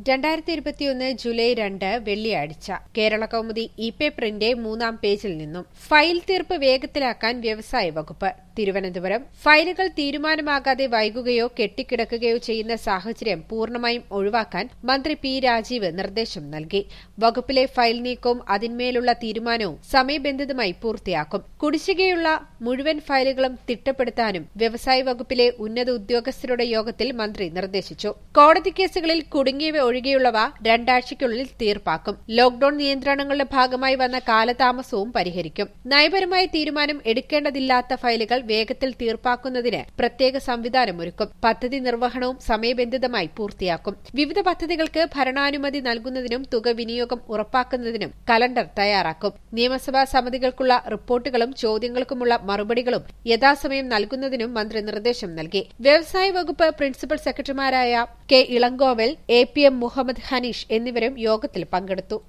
2021 July 2 വെള്ളിയാഴ്ച കേരള കൗമുദി ഇ-പേപ്പറിന്റെ 3-ാം പേജിൽ നിന്നും ഫയൽ തീർപ്പ് വേഗത്തിലാക്കാൻ വ്യവസായ വകുപ്പ്. തിരുവനന്തപുരം. ഫയലുകൾ തീരുമാനമാകാതെ വൈകുകയോ കെട്ടിക്കിടക്കുകയോ ചെയ്യുന്ന സാഹചര്യം പൂർണ്ണമായും ഒഴിവാക്കാൻ മന്ത്രി പി രാജീവ് നിർദ്ദേശം നൽകി. വകുപ്പിലെ ഫയൽ നീക്കവും അതിന്മേലുള്ള തീരുമാനവും സമയബന്ധിതമായി പൂർത്തിയാക്കും. കുടിശ്ശികയുള്ള മുഴുവൻ ഫയലുകളും തിട്ടപ്പെടുത്താനും വ്യവസായ വകുപ്പിലെ ഉന്നത ഉദ്യോഗസ്ഥരുടെ യോഗത്തിൽ മന്ത്രി നിർദ്ദേശിച്ചു. കോടതി കേസുകളിൽ കുടുങ്ങിയവ ഒഴികെയുള്ളവ 2 ആഴ്ചയ്ക്കുള്ളിൽ തീർപ്പാക്കും. ലോക്ഡൌൺ നിയന്ത്രണങ്ങളുടെ ഭാഗമായി വന്ന കാലതാമസവും പരിഹരിക്കും. നയപരമായ തീരുമാനം എടുക്കേണ്ടതില്ലാത്ത ഫയലുകൾ വേഗത്തിൽ തീർപ്പാക്കുന്നതിന് പ്രത്യേക സംവിധാനമൊരുക്കും. പദ്ധതി നിർവഹണവും സമയബന്ധിതമായി പൂർത്തിയാക്കും. വിവിധ പദ്ധതികൾക്ക് ഭരണാനുമതി നൽകുന്നതിനും തുക വിനിയോഗം ഉറപ്പാക്കുന്നതിനും കലണ്ടർ തയ്യാറാക്കും. നിയമസഭാ സമിതികൾക്കുള്ള റിപ്പോർട്ടുകളും ചോദ്യങ്ങൾക്കുമുള്ള മറുപടികളും യഥാസമയം നൽകുന്നതിനും മന്ത്രി നിർദ്ദേശം നൽകി. വ്യവസായ വകുപ്പ് പ്രിൻസിപ്പൽ സെക്രട്ടറിമാരായ കെ ഇളങ്കോവൽ, APM മുഹമ്മദ് ഹനീഷ് എന്നിവരും യോഗത്തിൽ പങ്കെടുത്തു.